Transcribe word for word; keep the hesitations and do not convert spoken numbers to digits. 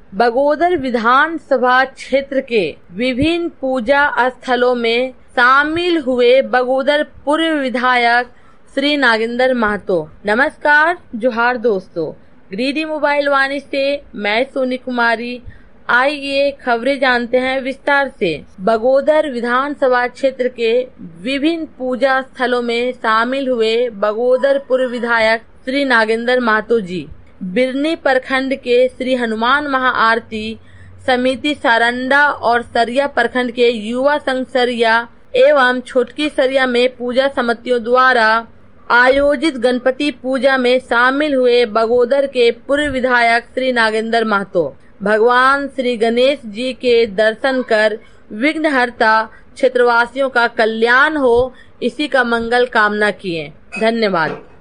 बगोदर विधानसभा क्षेत्र के विभिन्न पूजा स्थलों में शामिल हुए बगोदर पूर्व विधायक श्री नागेंद्र महतो। नमस्कार, जोहार दोस्तों, गिरिडीह मोबाइल वाणी से मैं सोनी कुमारी। आइए खबरें जानते हैं विस्तार से। बगोदर विधानसभा क्षेत्र के विभिन्न पूजा स्थलों में शामिल हुए बगोदर पूर्व विधायक श्री नागेंद्र महतो जी बिरनी प्रखंड के श्री हनुमान महाआरती समिति सारंडा और सरिया प्रखंड के युवा संघ सरिया एवं छोटकी सरिया में पूजा समितियों द्वारा आयोजित गणपति पूजा में शामिल हुए बगोदर के पूर्व विधायक श्री नागेंद्र महतो भगवान श्री गणेश जी के दर्शन कर विघ्नहर्ता क्षेत्रवासियों का कल्याण हो, इसी का मंगल कामना किए। धन्यवाद।